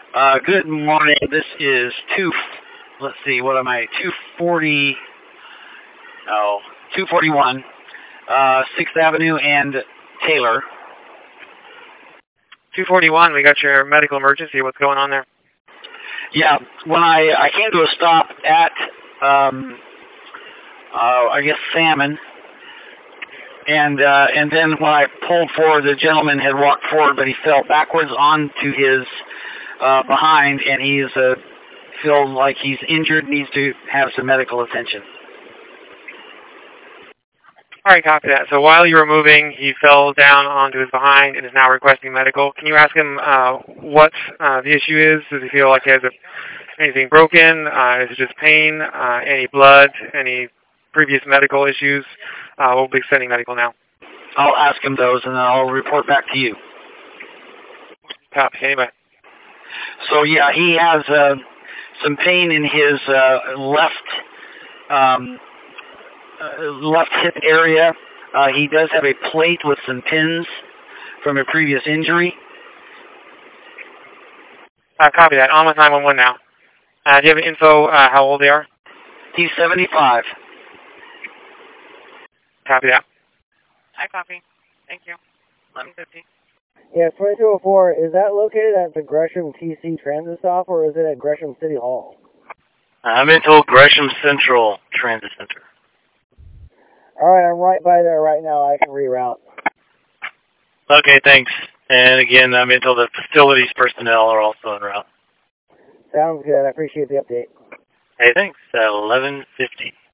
Good morning. This is let's see, what am I? 241, 6th Avenue and Taylor. 241, we got your medical emergency. What's going on there? Yeah, when I came to a stop at, I guess Salmon, and then when I pulled forward, the gentleman had walked forward, but he fell backwards onto his behind, and he's feels like he's injured, needs to have some medical attention. All right, copy that. So while you were moving, he fell down onto his behind and is now requesting medical. Can you ask him what the issue is? Does he feel like he has anything broken? Is it just pain? Any blood? Any previous medical issues? We'll be sending medical now. I'll ask him those, and then I'll report back to you. Copy. Anyway. So, yeah, he has some pain in his left hip area. He does have a plate with some pins from a previous injury. Copy that. On with 911 now. Do you have info how old they are? He's 75. Copy that. I copy. Thank you. 1150. Yeah, 2204, is that located at the Gresham TC Transit Stop, or is it at Gresham City Hall? I'm into Gresham Central Transit Center. Alright, I'm right by there right now. I can reroute. Okay, thanks. And again, I'm into the facilities personnel are also en route. Sounds good. I appreciate the update. Hey, thanks. 1150.